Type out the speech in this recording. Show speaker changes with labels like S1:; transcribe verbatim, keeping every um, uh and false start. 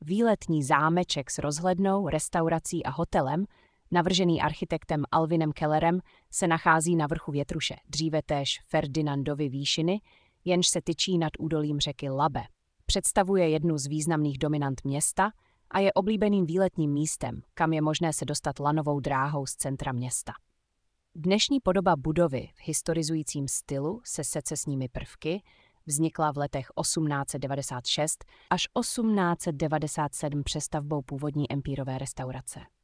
S1: Výletní zámeček s rozhlednou, restaurací a hotelem, navržený architektem Alvinem Kellerem, se nachází na vrchu Větruše, dříve též Ferdinandovy výšiny, jenž se tyčí nad údolím řeky Labe. Představuje jednu z významných dominant města a je oblíbeným výletním místem, kam je možné se dostat lanovou dráhou z centra města. Dnešní podoba budovy v historizujícím stylu se secesními prvky vznikla v letech osmnáct set devadesát šest až osmnáct set devadesát sedm přestavbou původní empírové restaurace.